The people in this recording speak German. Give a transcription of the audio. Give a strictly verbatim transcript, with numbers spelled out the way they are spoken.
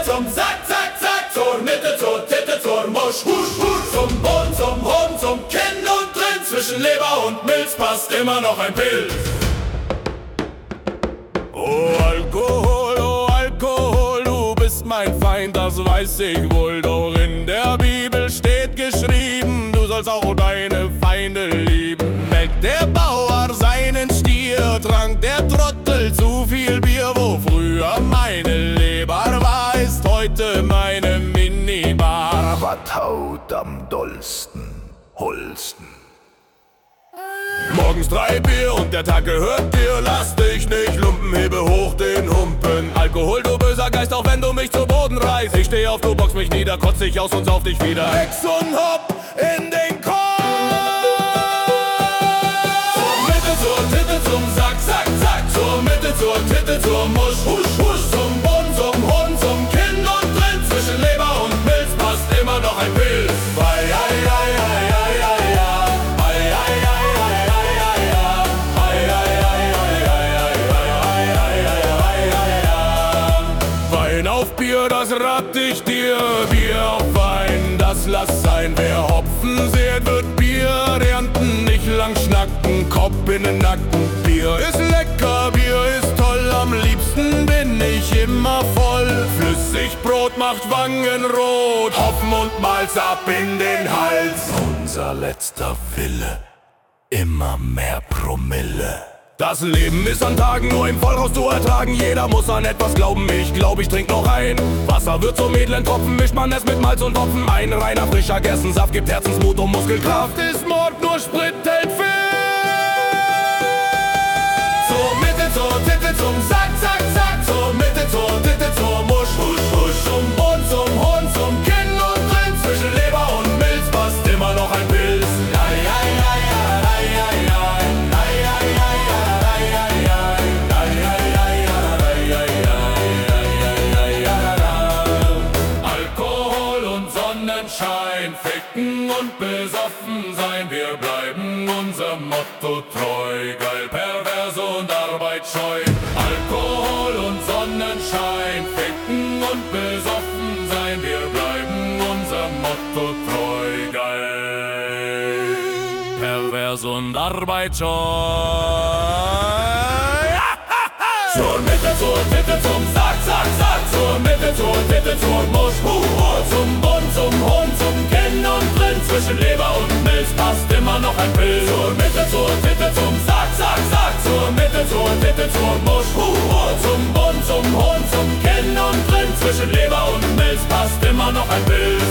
zum Sack, Zack, Zack, zur Mitte, zur Titte, zur Musch, Husch, Husch, zum Boden, zum Hund, zum Kinn und drin, zwischen Leber und Milz passt immer noch ein Pilz. Oh Alkohol, oh Alkohol, du bist mein Feind, das weiß ich wohl. Doch in der Bibel steht geschrieben, du sollst auch deine Feinde lieben. Melkt der Bauer seinen Stier, trank der Trottel zu viel Bier. Wo früher meine Leber war, ist heute meine Minibar. Was haut am dollsten, Holsten? Morgens drei Bier und der Tag gehört dir. Lass dich nicht lumpen, hebe hoch den Humpen. Alkohol, du böser Geist, auch wenn du mich zu Boden reißt. Ich steh auf, du box mich nieder, kotz dich aus und sauf dich wieder. Hex und Hopp in den Kopf. Zur Mitte, zur Titte, zum Sack, Zack, Zack, zur Mitte, zur Titte, zur Musch, Husch, Husch, zum Boden, zum Hund, zum Kinn und drin, zwischen Leber und Milz passt immer noch ein Pilz. Ei, ei, ei, ei, ei, ei, ja. Wein auf Bier, das rat ich dir. Bier auf Wein, das lass sein. Wer Hopfen sät, wird Bier ernten. Nicht lang schnacken, Kopf in den Nacken. Bier ist lecker, Bier ist toll. Am liebsten bin ich immer voll. Flüssigbrot macht Wangen rot. Hopfen und Malz ab in den Hals. Unser letzter Wille, immer mehr Promille. Das Leben ist an Tagen nur im Vollhaus zu ertragen. Jeder muss an etwas glauben, ich glaub, ich trink noch ein. Wasser wird zum edlen Tropfen, mischt man es mit Malz und Hopfen. Ein reiner frischer Gerstensaft gibt Herzensmut und Muskelkraft. Ist Mord, nur Sprit hält fit. Zur Mitte, zur Titte, zum Sack, Zack, Zack, zur Mitte, zur Titte, zur Musch, Husch, Husch, zum Boden, zum Hund, zum Kinn und drin, zwischen Leber und Milz passt immer noch ein Pilz. Ei, ei, ei, ei, ei, ei, Schein, ficken und besoffen sein, wir bleiben unserem Motto treu. Geil, pervers und arbeitsscheu. Alkohol und Sonnenschein, ficken und besoffen sein, wir bleiben unserem Motto treu. Geil, Pervers und arbeitsscheu. Zur Mitte, zur Titte, zum Sack, Zack, Zack, zur Mitte, zur Titte, zur Musch, Hu, Hu, zum Bund, zum Hund, zum Kinn und drin, zwischen Leber und Milz passt immer noch ein Pilz. Zur Mitte, zur Titte, zum Sack, Zack, Zack, zur Mitte, zur Titte, zur Musch, Hu, Hu, zum Bund, zum Hund, zum Kinn und drin, zwischen Leber und Milz passt immer noch ein Pilz.